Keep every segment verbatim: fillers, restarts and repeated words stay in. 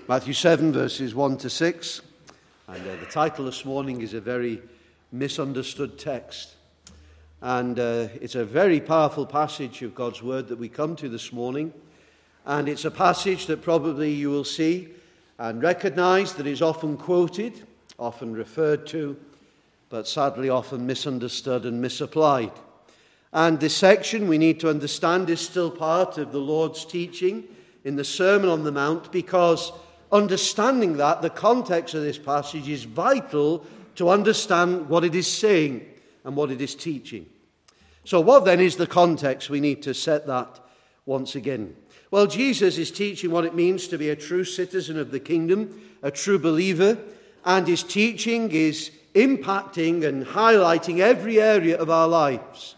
Matthew seven, verses one to six. And uh, the title this morning is a very misunderstood text. And uh, it's a very powerful passage of God's Word that we come to this morning. And it's a passage that probably you will see and recognize that is often quoted, often referred to, but sadly often misunderstood and misapplied. And this section, we need to understand, is still part of the Lord's teaching in the Sermon on the Mount, because understanding that, the context of this passage is vital to understand what it is saying and what it is teaching. So what then is the context? We need to set that once again. Well, Jesus is teaching what it means to be a true citizen of the kingdom, a true believer, and his teaching is impacting and highlighting every area of our lives.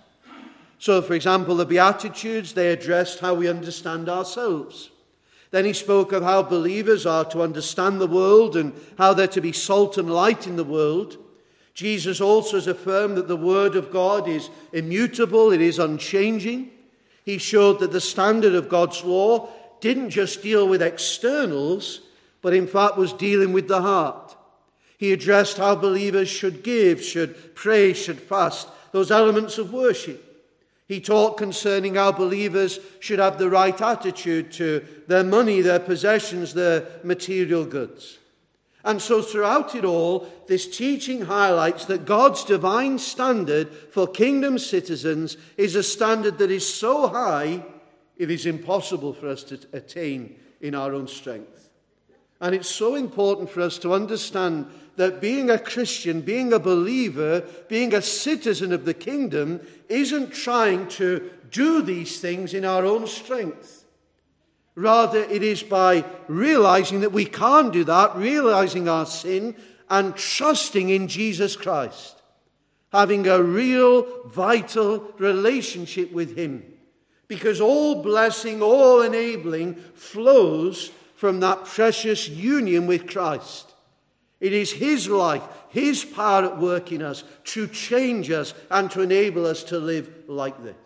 So, for example, the Beatitudes, they addressed how we understand ourselves. Then he spoke of how believers are to understand the world and how they're to be salt and light in the world. Jesus also has affirmed that the Word of God is immutable, it is unchanging. He showed that the standard of God's law didn't just deal with externals, but in fact was dealing with the heart. He addressed how believers should give, should pray, should fast, those elements of worship. He taught concerning how believers should have the right attitude to their money, their possessions, their material goods. And so throughout it all, this teaching highlights that God's divine standard for kingdom citizens is a standard that is so high, it is impossible for us to attain in our own strength. And it's so important for us to understand that being a Christian, being a believer, being a citizen of the kingdom isn't trying to do these things in our own strength. Rather, it is by realizing that we can't do that, realizing our sin, and trusting in Jesus Christ. Having a real, vital relationship with him. Because all blessing, all enabling flows from that precious union with Christ. It is his life, his power at work in us to change us and to enable us to live like this.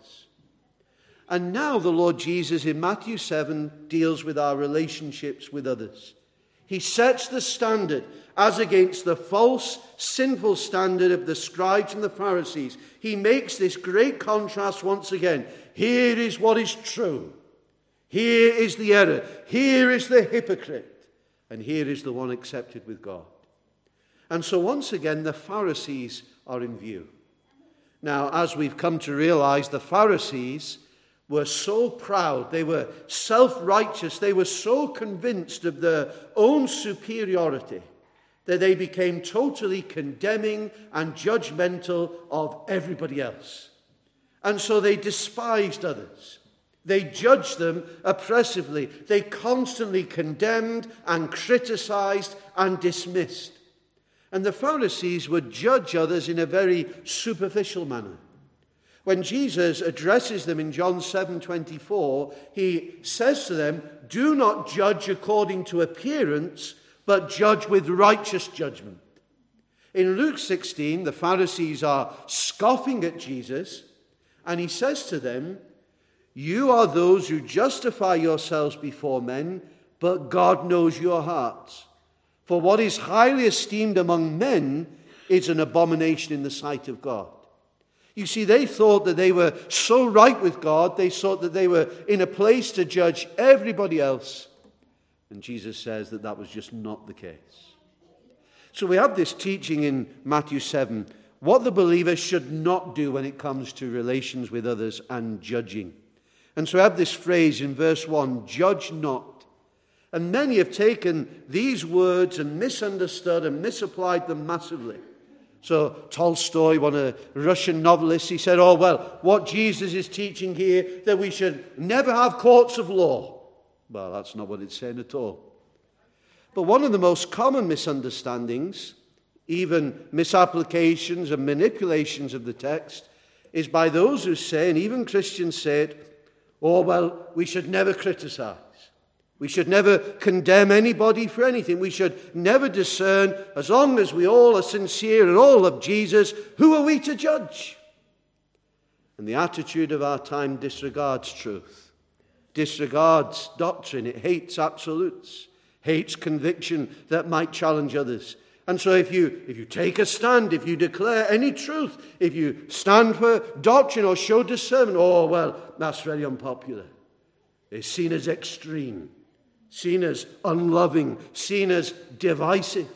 And now the Lord Jesus in Matthew seven deals with our relationships with others. He sets the standard as against the false, sinful standard of the scribes and the Pharisees. He makes this great contrast once again. Here is what is true. Here is the error. Here is the hypocrite. And here is the one accepted with God. And so once again, the Pharisees are in view. Now, as we've come to realize, the Pharisees were so proud, they were self-righteous, they were so convinced of their own superiority that they became totally condemning and judgmental of everybody else. And so they despised others. They judged them oppressively. They constantly condemned and criticized and dismissed. And the Pharisees would judge others in a very superficial manner. When Jesus addresses them in John seven twenty-four, he says to them, "Do not judge according to appearance, but judge with righteous judgment." In Luke sixteen, the Pharisees are scoffing at Jesus, and he says to them, "You are those who justify yourselves before men, but God knows your hearts. For what is highly esteemed among men is an abomination in the sight of God." You see, they thought that they were so right with God, they thought that they were in a place to judge everybody else. And Jesus says that that was just not the case. So we have this teaching in Matthew seven, what the believer should not do when it comes to relations with others and judging. And so we have this phrase in verse one, "Judge not." And many have taken these words and misunderstood and misapplied them massively. So Tolstoy, one of the Russian novelists, he said, oh, well, what Jesus is teaching here, that we should never have courts of law. Well, that's not what it's saying at all. But one of the most common misunderstandings, even misapplications and manipulations of the text, is by those who say, and even Christians say it, oh, well, we should never criticize. We should never condemn anybody for anything. We should never discern, as long as we all are sincere and all love Jesus, who are we to judge? And the attitude of our time disregards truth, disregards doctrine. It hates absolutes, hates conviction that might challenge others. And so if you, if you take a stand, if you declare any truth, if you stand for doctrine or show discernment, oh, well, that's very unpopular. It's seen as extreme, seen as unloving, seen as divisive.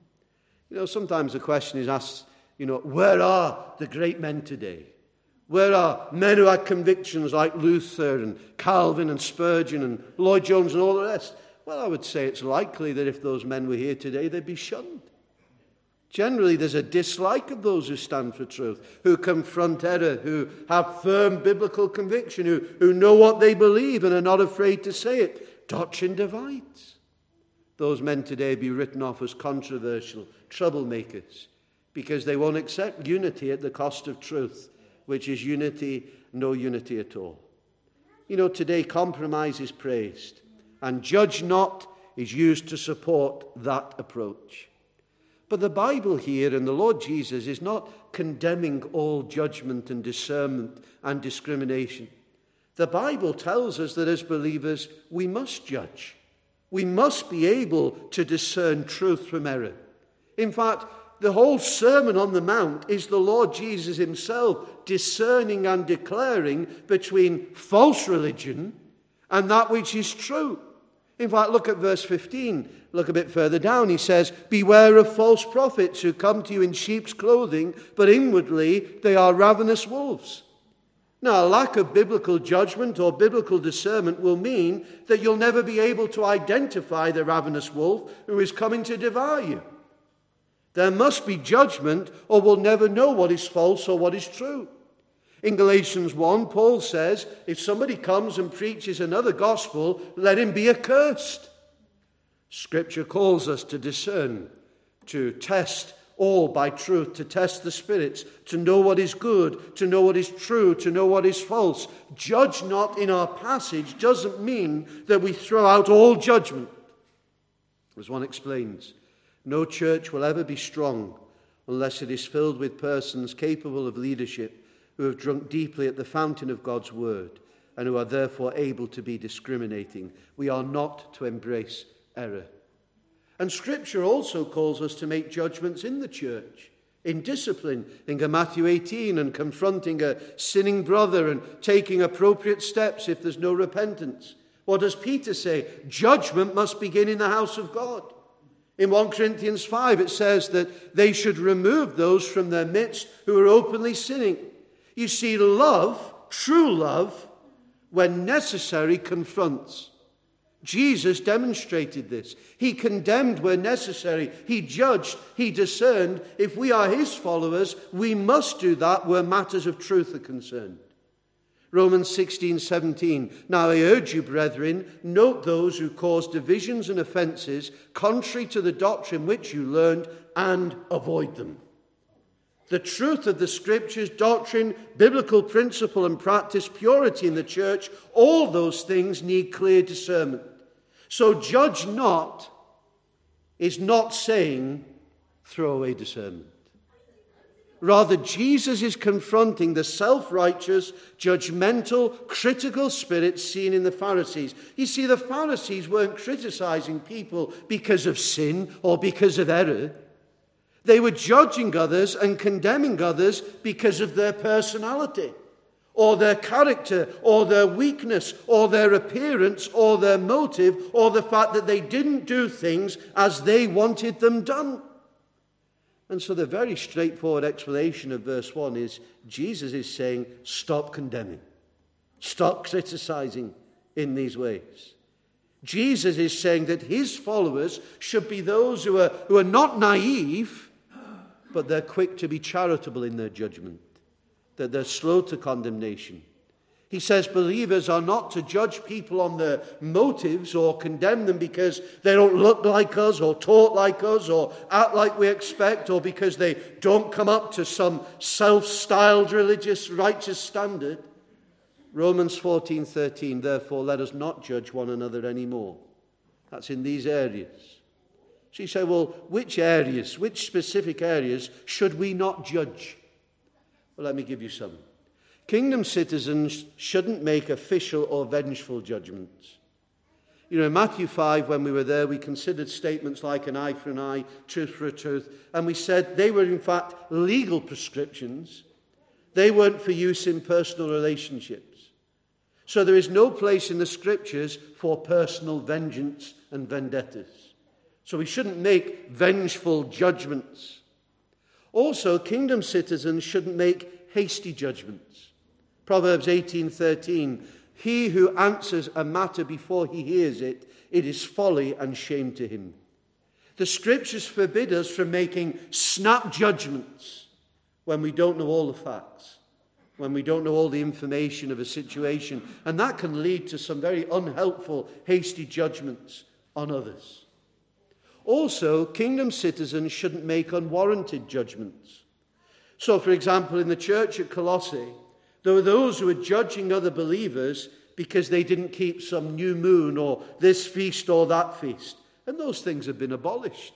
You know, sometimes the question is asked, you know, where are the great men today? Where are men who had convictions like Luther and Calvin and Spurgeon and Lloyd Jones and all the rest? Well, I would say it's likely that if those men were here today, they'd be shunned. Generally, there's a dislike of those who stand for truth, who confront error, who have firm biblical conviction, who, who know what they believe and are not afraid to say it. Doctrine divides. Those men today be written off as controversial, troublemakers, because they won't accept unity at the cost of truth, which is unity, no unity at all. You know, today compromise is praised, and judge not is used to support that approach. But the Bible here and the Lord Jesus is not condemning all judgment and discernment and discrimination. The Bible tells us that as believers, we must judge. We must be able to discern truth from error. In fact, the whole Sermon on the Mount is the Lord Jesus himself discerning and declaring between false religion and that which is true. In fact, look at verse fifteen. Look a bit further down. He says, beware of false prophets who come to you in sheep's clothing, but inwardly they are ravenous wolves. Now, a lack of biblical judgment or biblical discernment will mean that you'll never be able to identify the ravenous wolf who is coming to devour you. There must be judgment, or we'll never know what is false or what is true. In Galatians one, Paul says, if somebody comes and preaches another gospel, let him be accursed. Scripture calls us to discern, to test all by truth, to test the spirits, to know what is good, to know what is true, to know what is false. Judge not in our passage doesn't mean that we throw out all judgment. As one explains, no church will ever be strong unless it is filled with persons capable of leadership who have drunk deeply at the fountain of God's word and who are therefore able to be discriminating. We are not to embrace error. And Scripture also calls us to make judgments in the church, in discipline, in Matthew eighteen, and confronting a sinning brother and taking appropriate steps if there's no repentance. What does Peter say? Judgment must begin in the house of God. In First Corinthians five, it says that they should remove those from their midst who are openly sinning. You see, love, true love, when necessary, confronts. Jesus demonstrated this. He condemned where necessary. He judged. He discerned. If we are his followers, we must do that where matters of truth are concerned. Romans sixteen seventeen. Now I urge you, brethren, note those who cause divisions and offenses contrary to the doctrine which you learned, and avoid them. The truth of the Scriptures, doctrine, biblical principle and practice, purity in the church, all those things need clear discernment. So judge not is not saying throw away discernment. Rather, Jesus is confronting the self-righteous, judgmental, critical spirit seen in the Pharisees. You see, the Pharisees weren't criticizing people because of sin or because of error. They were judging others and condemning others because of their personality, or their character, or their weakness, or their appearance, or their motive, or the fact that they didn't do things as they wanted them done. And so the very straightforward explanation of verse one is Jesus is saying, stop condemning. Stop criticizing in these ways. Jesus is saying that his followers should be those who are, who are not naive, but they're quick to be charitable in their judgment, that they're slow to condemnation. He says believers are not to judge people on their motives or condemn them because they don't look like us or talk like us or act like we expect, or because they don't come up to some self-styled religious righteous standard. Romans fourteen thirteen, therefore let us not judge one another anymore. That's in these areas. So you say, well, which areas, which specific areas should we not judge? Well, let me give you some. Kingdom citizens shouldn't make official or vengeful judgments. You know, in Matthew five, when we were there, we considered statements like an eye for an eye, tooth for a tooth, and we said they were in fact legal prescriptions. They weren't for use in personal relationships. So there is no place in the Scriptures for personal vengeance and vendettas. So we shouldn't make vengeful judgments. Also, kingdom citizens shouldn't make hasty judgments. Proverbs eighteen thirteen, he who answers a matter before he hears it, it is folly and shame to him. The Scriptures forbid us from making snap judgments when we don't know all the facts, when we don't know all the information of a situation, and that can lead to some very unhelpful, hasty judgments on others. Also, kingdom citizens shouldn't make unwarranted judgments. So, for example, in the church at Colossae, there were those who were judging other believers because they didn't keep some new moon or this feast or that feast. And those things have been abolished.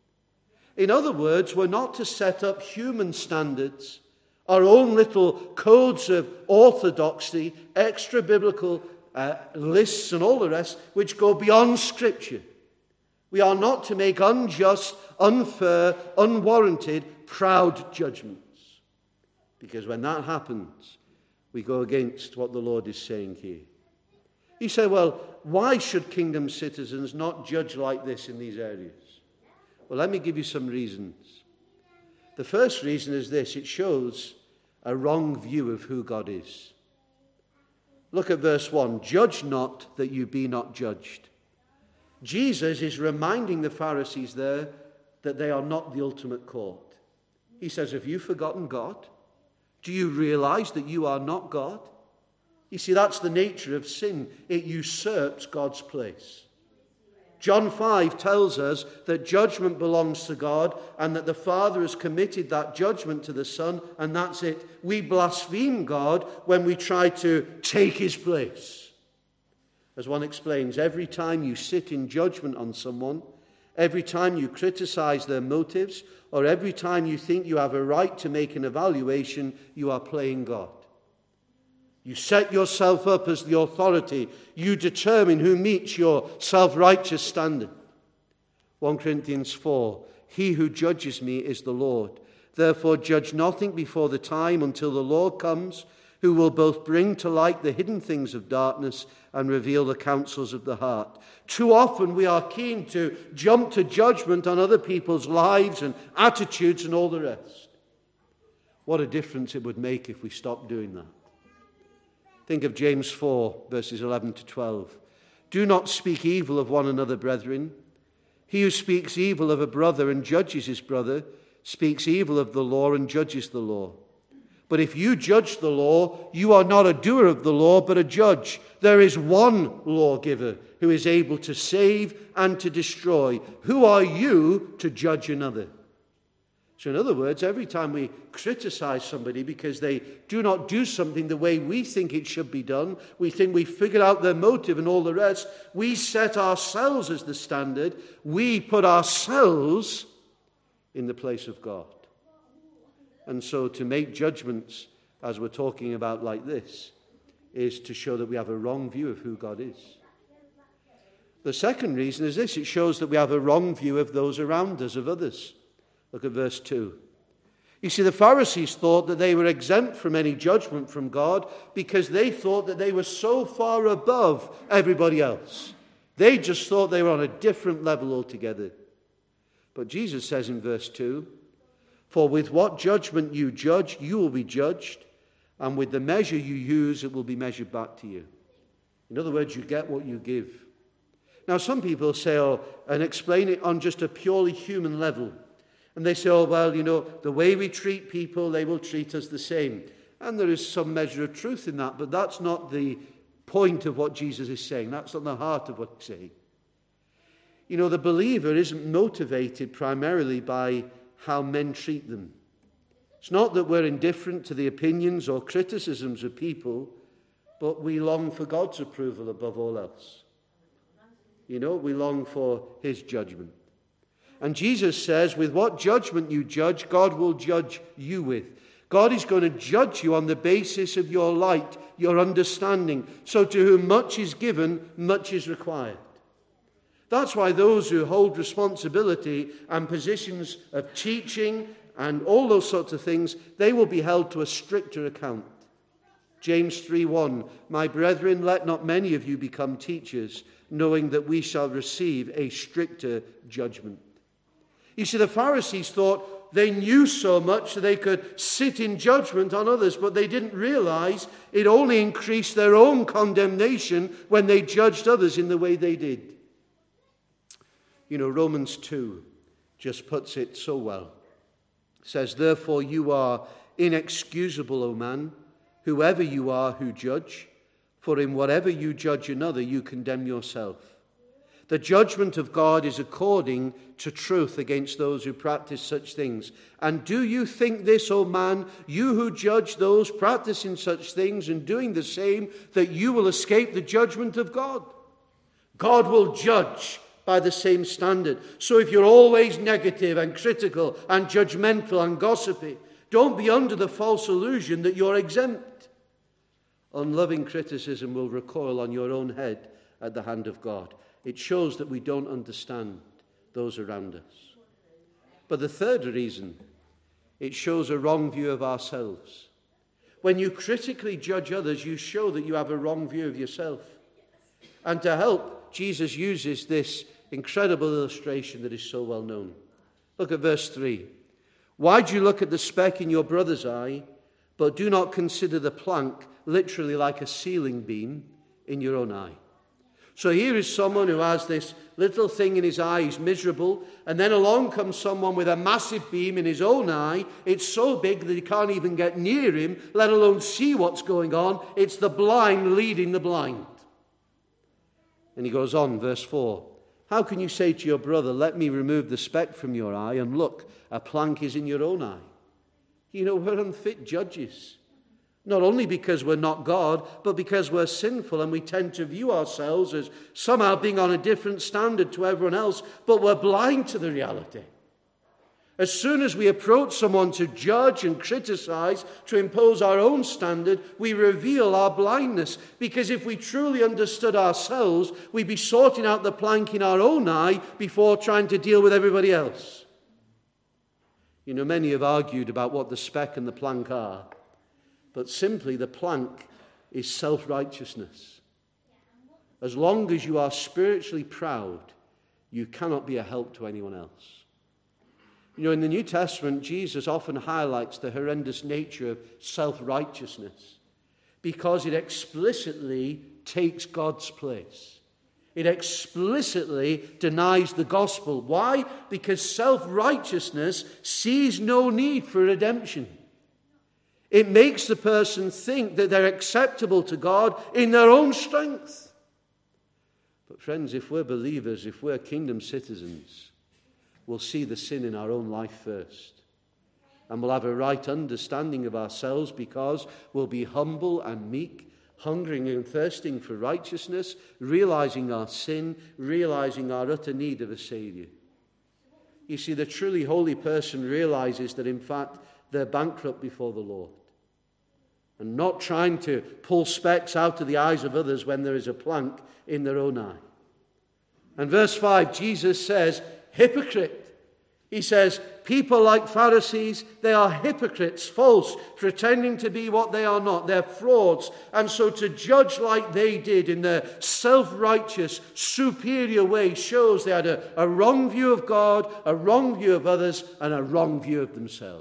In other words, we're not to set up human standards, our own little codes of orthodoxy, extra-biblical uh, lists and all the rest, which go beyond Scripture. We are not to make unjust, unfair, unwarranted, proud judgments. Because when that happens, we go against what the Lord is saying here. You say, well, why should kingdom citizens not judge like this in these areas? Well, let me give you some reasons. The first reason is this: it shows a wrong view of who God is. Look at verse one. Judge not that you be not judged. Jesus is reminding the Pharisees there that they are not the ultimate court. He says, have you forgotten God? Do you realize that you are not God? You see, that's the nature of sin. It usurps God's place. John five tells us that judgment belongs to God and that the Father has committed that judgment to the Son, and that's it. We blaspheme God when we try to take his place. As one explains, every time you sit in judgment on someone, every time you criticize their motives, or every time you think you have a right to make an evaluation, you are playing God. You set yourself up as the authority. You determine who meets your self-righteous standard. First Corinthians four, he who judges me is the Lord. Therefore judge nothing before the time until the Lord comes, who will both bring to light the hidden things of darkness and reveal the counsels of the heart. Too often we are keen to jump to judgment on other people's lives and attitudes and all the rest. What a difference it would make if we stopped doing that. Think of James four, verses eleven to twelve. Do not speak evil of one another, brethren. He who speaks evil of a brother and judges his brother speaks evil of the law and judges the law. But if you judge the law, you are not a doer of the law, but a judge. There is one lawgiver who is able to save and to destroy. Who are you to judge another? So in other words, every time we criticize somebody because they do not do something the way we think it should be done, we think we figured out their motive and all the rest, we set ourselves as the standard. We put ourselves in the place of God. And so to make judgments, as we're talking about like this, is to show that we have a wrong view of who God is. The second reason is this: it shows that we have a wrong view of those around us, of others. Look at verse two. You see, the Pharisees thought that they were exempt from any judgment from God because they thought that they were so far above everybody else. They just thought they were on a different level altogether. But Jesus says in verse two, for with what judgment you judge, you will be judged, and with the measure you use, it will be measured back to you. In other words, you get what you give. Now, some people say, oh, and explain it on just a purely human level. And they say, oh, well, you know, the way we treat people, they will treat us the same. And there is some measure of truth in that, but that's not the point of what Jesus is saying. That's not the heart of what he's saying. You know, the believer isn't motivated primarily by how men treat them. It's not that we're indifferent to the opinions or criticisms of people, but we long for God's approval above all else. You know, we long for his judgment. And Jesus says, with what judgment you judge, God will judge you with. God is going to judge you on the basis of your light, your understanding. So to whom much is given, much is required. That's why those who hold responsibility and positions of teaching and all those sorts of things, they will be held to a stricter account. James three one, my brethren, let not many of you become teachers, knowing that we shall receive a stricter judgment. You see, the Pharisees thought they knew so much that they could sit in judgment on others, but they didn't realize it only increased their own condemnation when they judged others in the way they did. You know, Romans two just puts it so well. It says, therefore you are inexcusable, O man, whoever you are who judge, for in whatever you judge another, you condemn yourself. The judgment of God is according to truth against those who practice such things. And do you think this, O man, you who judge those practicing such things and doing the same, that you will escape the judgment of God? God will judge by the same standard. So if you're always negative and critical and judgmental and gossipy, don't be under the false illusion that you're exempt. Unloving criticism will recoil on your own head at the hand of God. It shows that we don't understand those around us. But the third reason, it shows a wrong view of ourselves. When you critically judge others, you show that you have a wrong view of yourself. And to help, Jesus uses this incredible illustration that is so well known. Look at verse three. Why do you look at the speck in your brother's eye, but do not consider the plank, literally like a ceiling beam, in your own eye? So here is someone who has this little thing in his eye, he's miserable, and then along comes someone with a massive beam in his own eye. It's so big that he can't even get near him, let alone see what's going on. It's the blind leading the blind. And he goes on, verse four. How can you say to your brother, let me remove the speck from your eye, and look, a plank is in your own eye? You know, we're unfit judges. Not only because we're not God, but because we're sinful and we tend to view ourselves as somehow being on a different standard to everyone else, but we're blind to the reality. As soon as we approach someone to judge and criticize, to impose our own standard, we reveal our blindness. Because if we truly understood ourselves, we'd be sorting out the plank in our own eye before trying to deal with everybody else. You know, many have argued about what the speck and the plank are. But simply, the plank is self-righteousness. As long as you are spiritually proud, you cannot be a help to anyone else. You know, in the New Testament, Jesus often highlights the horrendous nature of self-righteousness because it explicitly takes God's place. It explicitly denies the gospel. Why? Because self-righteousness sees no need for redemption. It makes the person think that they're acceptable to God in their own strength. But friends, if we're believers, if we're kingdom citizens, we'll see the sin in our own life first. And we'll have a right understanding of ourselves because we'll be humble and meek, hungering and thirsting for righteousness, realizing our sin, realizing our utter need of a Savior. You see, the truly holy person realizes that in fact they're bankrupt before the Lord. And not trying to pull specks out of the eyes of others when there is a plank in their own eye. And verse five, Jesus says, hypocrite. He says, people like Pharisees, they are hypocrites, false, pretending to be what they are not. They're frauds. And so to judge like they did in their self-righteous, superior way shows they had a, a wrong view of God, a wrong view of others, and a wrong view of themselves.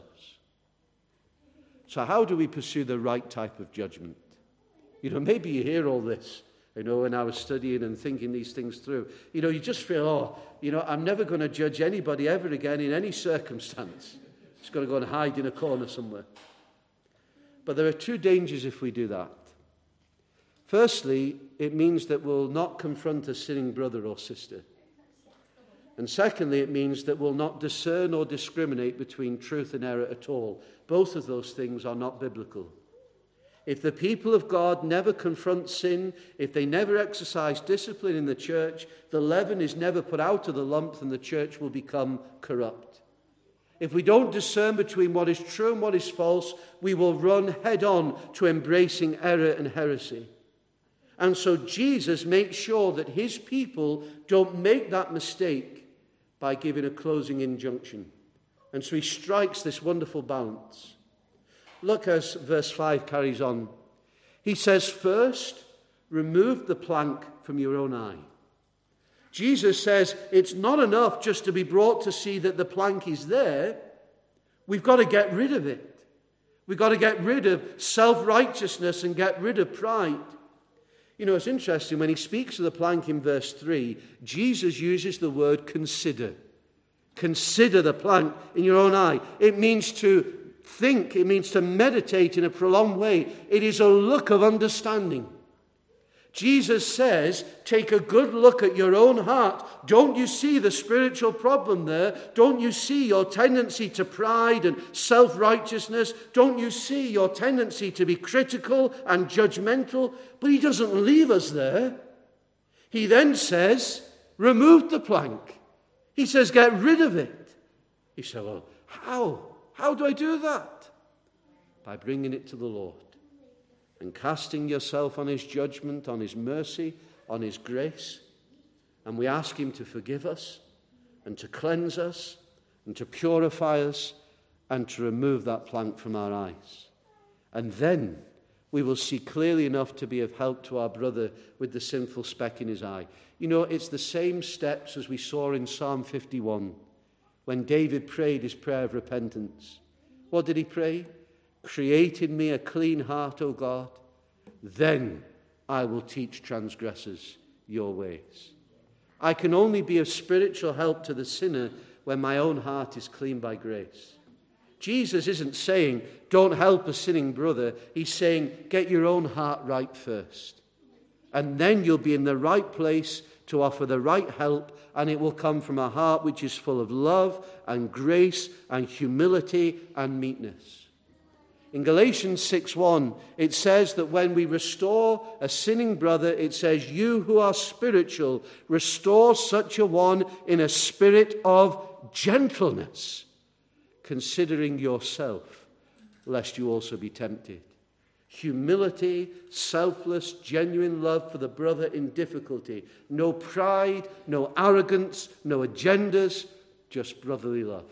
So how do we pursue the right type of judgment? You know, maybe you hear all this. You know, when I was studying and thinking these things through, you know, you just feel, oh, you know, I'm never going to judge anybody ever again in any circumstance. Just going to go and hide in a corner somewhere. But there are two dangers if we do that. Firstly, it means that we'll not confront a sinning brother or sister. And secondly, it means that we'll not discern or discriminate between truth and error at all. Both of those things are not biblical. If the people of God never confront sin, if they never exercise discipline in the church, the leaven is never put out of the lump and the church will become corrupt. If we don't discern between what is true and what is false, we will run head on to embracing error and heresy. And so Jesus makes sure that his people don't make that mistake by giving a closing injunction. And so he strikes this wonderful balance. Look as verse five carries on. He says, first, remove the plank from your own eye. Jesus says it's not enough just to be brought to see that the plank is there. We've got to get rid of it. We've got to get rid of self-righteousness and get rid of pride. You know, it's interesting, when he speaks of the plank in verse three, Jesus uses the word consider. Consider the plank in your own eye. It means to think, it means to meditate in a prolonged way. It is a look of understanding. Jesus says, take a good look at your own heart. Don't you see the spiritual problem there? Don't you see your tendency to pride and self-righteousness? Don't you see your tendency to be critical and judgmental? But he doesn't leave us there. He then says, remove the plank. He says, get rid of it. You say, well, how? How do I do that? By bringing it to the Lord and casting yourself on his judgment, on his mercy, on his grace. And we ask him to forgive us and to cleanse us and to purify us and to remove that plank from our eyes. And then we will see clearly enough to be of help to our brother with the sinful speck in his eye. You know, it's the same steps as we saw in Psalm fifty-one when David prayed his prayer of repentance. What did he pray? Create in me a clean heart, O God, then I will teach transgressors your ways. I can only be of spiritual help to the sinner when my own heart is clean by grace. Jesus isn't saying, don't help a sinning brother. He's saying, get your own heart right first. And then you'll be in the right place to offer the right help, and it will come from a heart which is full of love and grace and humility and meekness. In Galatians six one, it says that when we restore a sinning brother, it says, you who are spiritual, restore such a one in a spirit of gentleness, considering yourself, lest you also be tempted. Humility, selfless, genuine love for the brother in difficulty. No pride, no arrogance, no agendas, just brotherly love.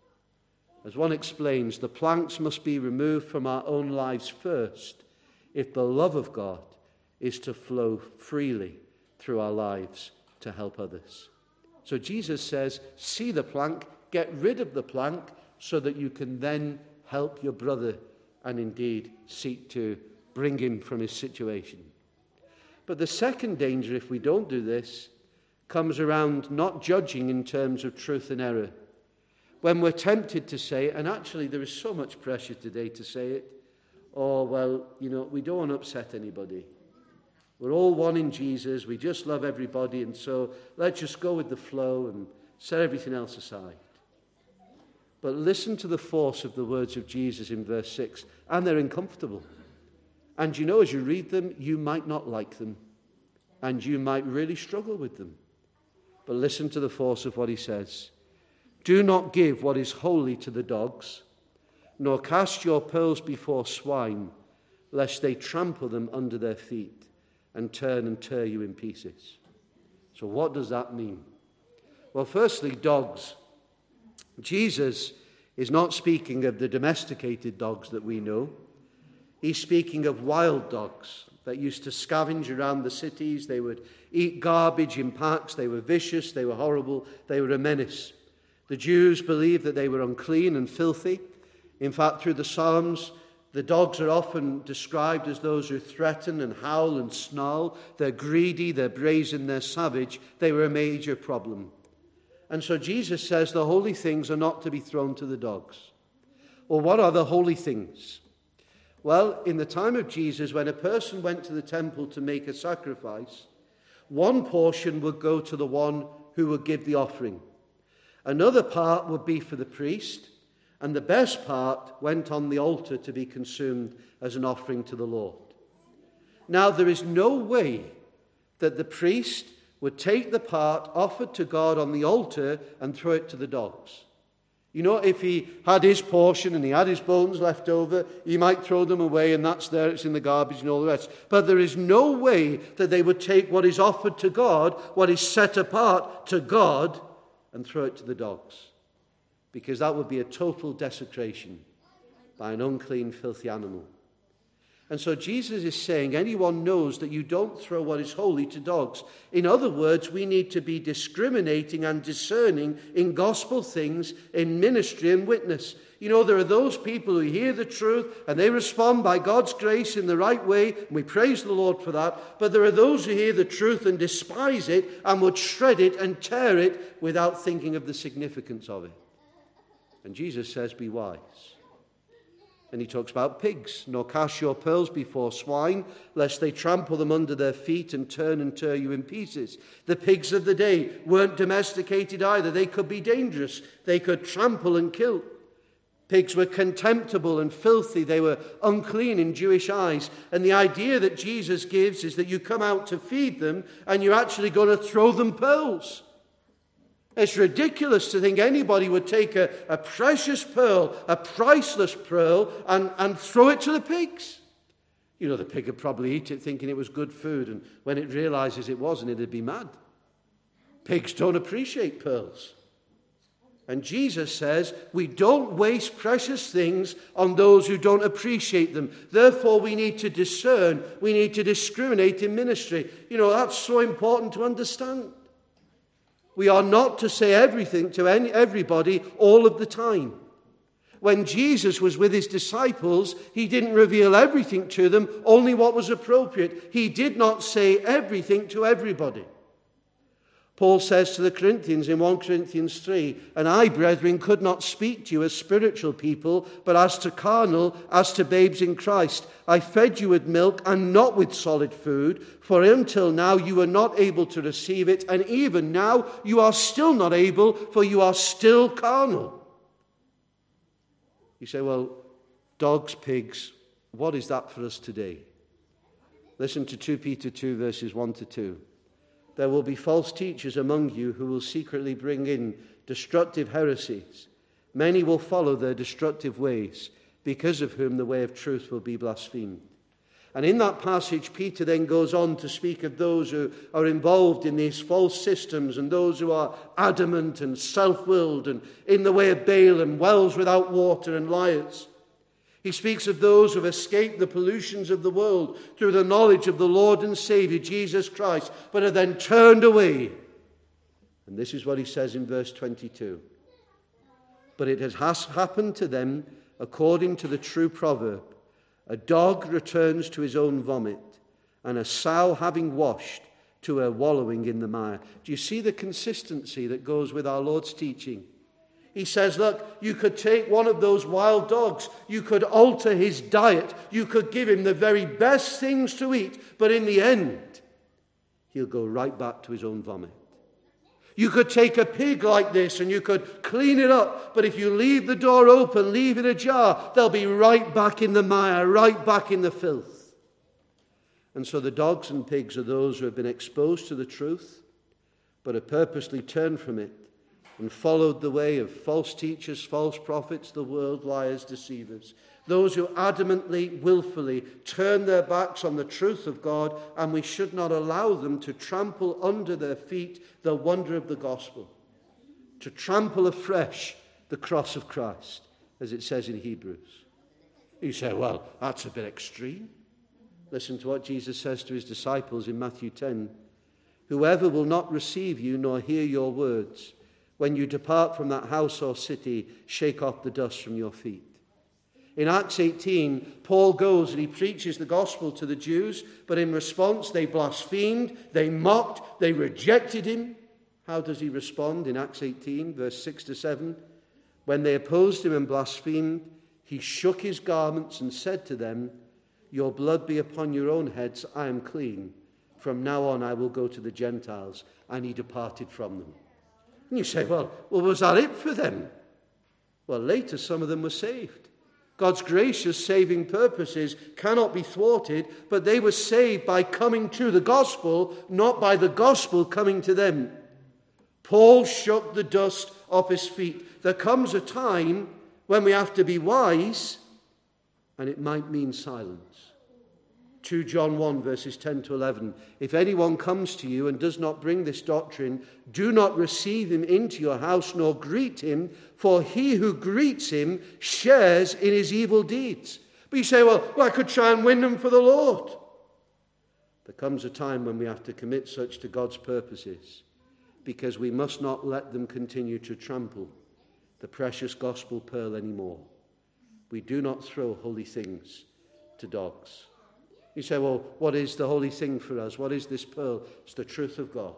As one explains, the planks must be removed from our own lives first if the love of God is to flow freely through our lives to help others. So Jesus says, see the plank, get rid of the plank so that you can then help your brother and indeed seek to bring him from his situation. But the second danger, if we don't do this, comes around not judging in terms of truth and error. When we're tempted to say, and actually there is so much pressure today to say it, oh, well, you know, we don't want to upset anybody. We're all one in Jesus. We just love everybody. And so let's just go with the flow and set everything else aside. But listen to the force of the words of Jesus in verse six. And they're uncomfortable. And you know, as you read them, you might not like them. And you might really struggle with them. But listen to the force of what he says. Do not give what is holy to the dogs, nor cast your pearls before swine, lest they trample them under their feet and turn and tear you in pieces. So what does that mean? Well, firstly, dogs. Jesus is not speaking of the domesticated dogs that we know. He's speaking of wild dogs that used to scavenge around the cities. They would eat garbage in packs. They were vicious. They were horrible. They were a menace. The Jews believed that they were unclean and filthy. In fact, through the Psalms, the dogs are often described as those who threaten and howl and snarl. They're greedy, they're brazen, they're savage. They were a major problem. And so Jesus says the holy things are not to be thrown to the dogs. Well, what are the holy things? Well, in the time of Jesus, when a person went to the temple to make a sacrifice, one portion would go to the one who would give the offering. Another part would be for the priest, and the best part went on the altar to be consumed as an offering to the Lord. Now, there is no way that the priest would take the part offered to God on the altar and throw it to the dogs. You know, if he had his portion and he had his bones left over, he might throw them away and that's there, it's in the garbage and all the rest. But there is no way that they would take what is offered to God, what is set apart to God, and throw it to the dogs. Because that would be a total desecration by an unclean, filthy animal. And so Jesus is saying, anyone knows that you don't throw what is holy to dogs. In other words, we need to be discriminating and discerning in gospel things, in ministry and witness. You know, there are those people who hear the truth and they respond by God's grace in the right way, and we praise the Lord for that. But there are those who hear the truth and despise it and would shred it and tear it without thinking of the significance of it. And Jesus says, be wise. And he talks about pigs. Nor cast your pearls before swine, lest they trample them under their feet and turn and tear you in pieces. The pigs of the day weren't domesticated either. They could be dangerous. They could trample and kill. Pigs were contemptible and filthy. They were unclean in Jewish eyes. And the idea that Jesus gives is that you come out to feed them and you're actually going to throw them pearls. It's ridiculous to think anybody would take a, a precious pearl, a priceless pearl, and, and throw it to the pigs. You know, the pig would probably eat it thinking it was good food, and when it realizes it wasn't, it'd be mad. Pigs don't appreciate pearls. And Jesus says, we don't waste precious things on those who don't appreciate them. Therefore, we need to discern, we need to discriminate in ministry. You know, that's so important to understand. We are not to say everything to any, everybody all of the time. When Jesus was with his disciples, he didn't reveal everything to them, only what was appropriate. He did not say everything to everybody. Paul says to the Corinthians in First Corinthians three, and I, brethren, could not speak to you as spiritual people, but as to carnal, as to babes in Christ. I fed you with milk and not with solid food, for until now you were not able to receive it, and even now you are still not able, for you are still carnal. You say, well, dogs, pigs, what is that for us today? Listen to Second Peter two, verses one to two. There will be false teachers among you who will secretly bring in destructive heresies. Many will follow their destructive ways, because of whom the way of truth will be blasphemed. And in that passage, Peter then goes on to speak of those who are involved in these false systems and those who are adamant and self-willed and in the way of Balaam, wells without water and liars. He speaks of those who have escaped the pollutions of the world through the knowledge of the Lord and Savior, Jesus Christ, but are then turned away. And this is what he says in verse twenty-two. But it has happened to them according to the true proverb. A dog returns to his own vomit, and a sow having washed to her wallowing in the mire. Do you see the consistency that goes with our Lord's teaching? He says, look, you could take one of those wild dogs, you could alter his diet, you could give him the very best things to eat, but in the end, he'll go right back to his own vomit. You could take a pig like this and you could clean it up, but if you leave the door open, leave it ajar, they'll be right back in the mire, right back in the filth. And so the dogs and pigs are those who have been exposed to the truth, but have purposely turned from it and followed the way of false teachers, false prophets, the world, liars, deceivers. Those who adamantly, willfully turn their backs on the truth of God, and we should not allow them to trample under their feet the wonder of the gospel, to trample afresh the cross of Christ, as it says in Hebrews. You say, well, that's a bit extreme. Listen to what Jesus says to his disciples in Matthew ten. Whoever will not receive you nor hear your words, when you depart from that house or city, shake off the dust from your feet. In Acts eighteen, Paul goes and he preaches the gospel to the Jews, but in response they blasphemed, they mocked, they rejected him. How does he respond in Acts eighteen, verse six to seven? When they opposed him and blasphemed, he shook his garments and said to them, your blood be upon your own heads, I am clean. From now on I will go to the Gentiles. And he departed from them. And you say, well, well, was that it for them? Well, later some of them were saved. God's gracious saving purposes cannot be thwarted, but they were saved by coming to the gospel, not by the gospel coming to them. Paul shook the dust off his feet. There comes a time when we have to be wise, and it might mean silence. Second John one, verses ten to eleven. If anyone comes to you and does not bring this doctrine, do not receive him into your house, nor greet him, for he who greets him shares in his evil deeds. But you say, well, well, I could try and win them for the Lord. There comes a time when we have to commit such to God's purposes, because we must not let them continue to trample the precious gospel pearl anymore. We do not throw holy things to dogs. You say, well, what is the holy thing for us? What is this pearl? It's the truth of God.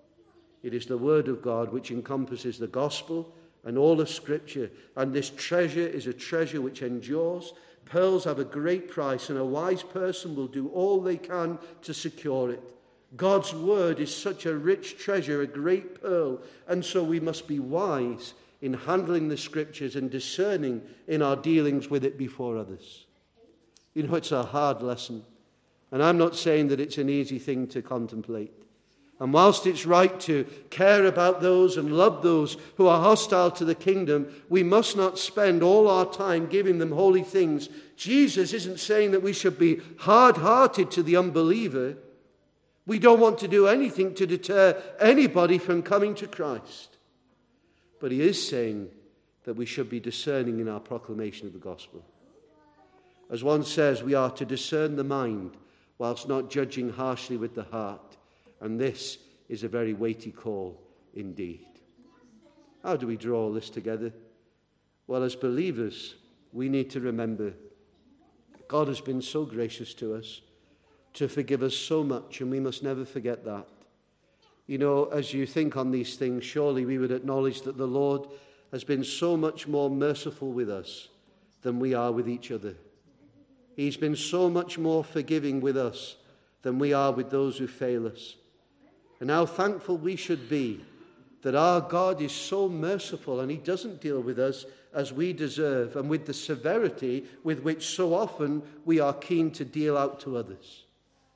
It is the word of God which encompasses the gospel and all of Scripture. And this treasure is a treasure which endures. Pearls have a great price, and a wise person will do all they can to secure it. God's word is such a rich treasure, a great pearl, and so we must be wise in handling the Scriptures and discerning in our dealings with it before others. You know, it's a hard lesson. And I'm not saying that it's an easy thing to contemplate. And whilst it's right to care about those and love those who are hostile to the kingdom, we must not spend all our time giving them holy things. Jesus isn't saying that we should be hard-hearted to the unbeliever. We don't want to do anything to deter anybody from coming to Christ. But he is saying that we should be discerning in our proclamation of the gospel. As one says, we are to discern the mind whilst not judging harshly with the heart. And this is a very weighty call indeed. How do we draw all this together? Well, as believers, we need to remember God has been so gracious to us to forgive us so much, and we must never forget that. You know, as you think on these things, surely we would acknowledge that the Lord has been so much more merciful with us than we are with each other. He's been so much more forgiving with us than we are with those who fail us. And how thankful we should be that our God is so merciful, and he doesn't deal with us as we deserve and with the severity with which so often we are keen to deal out to others.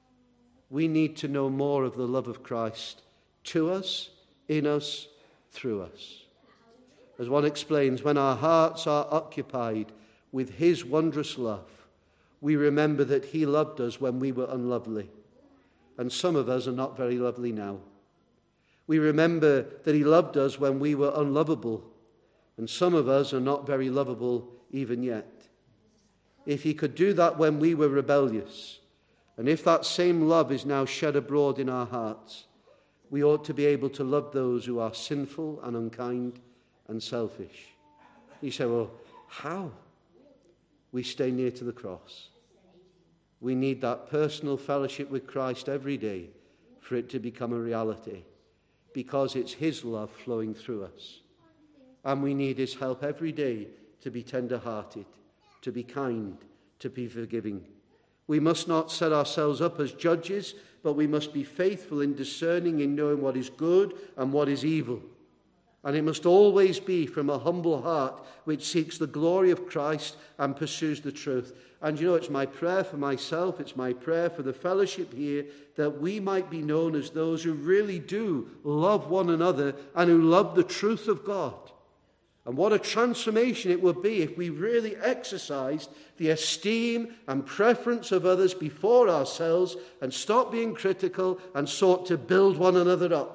We need to know more of the love of Christ to us, in us, through us. As one explains, when our hearts are occupied with his wondrous love, we remember that he loved us when we were unlovely. And some of us are not very lovely now. We remember that he loved us when we were unlovable. And some of us are not very lovable even yet. If he could do that when we were rebellious, and if that same love is now shed abroad in our hearts, we ought to be able to love those who are sinful and unkind and selfish. You say, well, how? We stay near to the cross. We need that personal fellowship with Christ every day for it to become a reality, because it's his love flowing through us. And we need his help every day to be tender-hearted, to be kind, to be forgiving. We must not set ourselves up as judges, but we must be faithful in discerning, in knowing what is good and what is evil. And it must always be from a humble heart which seeks the glory of Christ and pursues the truth. And you know, it's my prayer for myself, it's my prayer for the fellowship here, that we might be known as those who really do love one another and who love the truth of God. And what a transformation it would be if we really exercised the esteem and preference of others before ourselves and stopped being critical and sought to build one another up.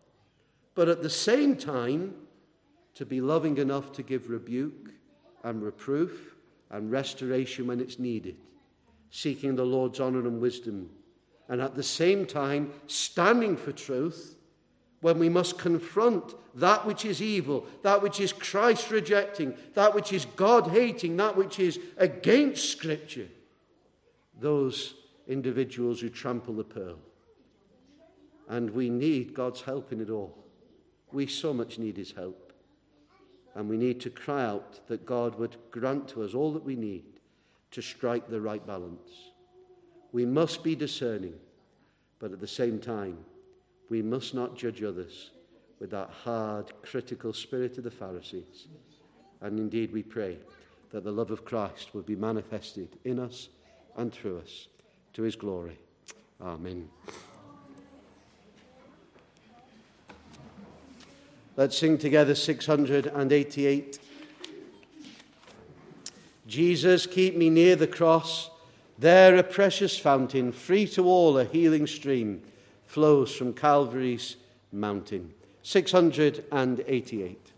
But at the same time, to be loving enough to give rebuke and reproof and restoration when it's needed, seeking the Lord's honor and wisdom, and at the same time standing for truth when we must confront that which is evil, that which is Christ-rejecting, that which is God-hating, that which is against Scripture, those individuals who trample the pearl. And we need God's help in it all. We so much need his help. And we need to cry out that God would grant to us all that we need to strike the right balance. We must be discerning, but at the same time, we must not judge others with that hard, critical spirit of the Pharisees. And indeed, we pray that the love of Christ will be manifested in us and through us to his glory. Amen. Let's sing together six hundred eighty-eight. Jesus, keep me near the cross. There a precious fountain, free to all a healing stream, flows from Calvary's mountain. six hundred eighty-eight.